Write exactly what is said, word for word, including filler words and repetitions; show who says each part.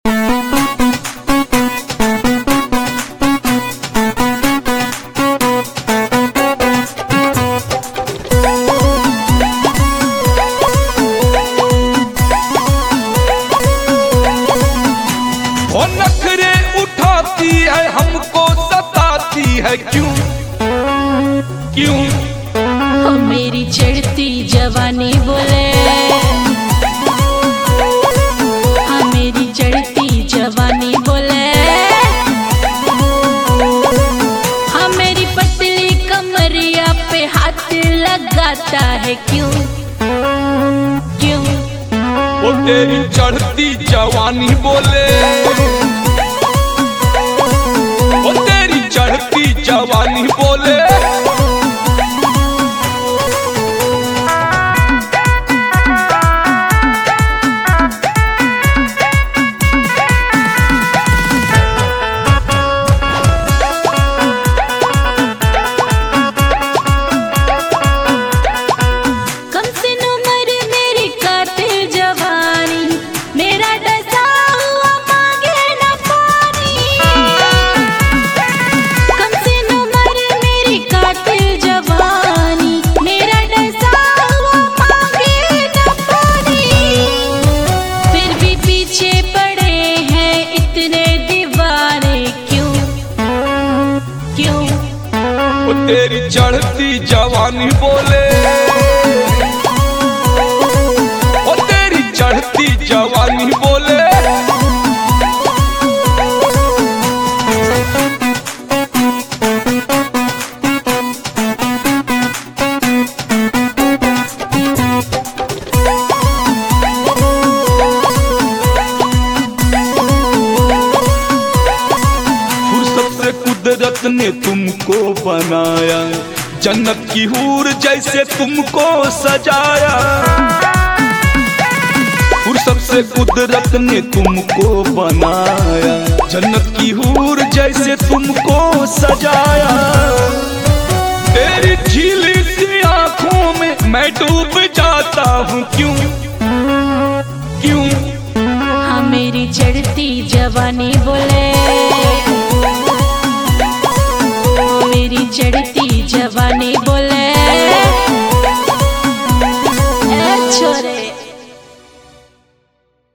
Speaker 1: वो नखरे उठाती है हमको सताती है क्यों क्यों?
Speaker 2: हो मेरी चढ़ती जवानी बोले, हाँ मेरी चढ़ती जवानी बोले, हाँ मेरी पतली कमरिया पे हाथ लगाता है क्यों क्यों?
Speaker 1: वो तेरी चढ़ती जवानी बोले, वो तेरी चढ़ती जवानी बोले। वो तेरी चढ़ती जवानी बोले, वो तेरी चढ़ती जवानी बोले। कुदरत ने तुमको बनाया, जन्नत की हूर जैसे तुमको सजाया। फुर्सत से कुदरत ने तुमको बनाया, जन्नत की हूर जैसे तुमको सजाया। तेरी झीली सी आंखों में मैं डूब जाता हूँ क्यों क्यों?
Speaker 2: हाँ मेरी चढ़ती जवानी बोले,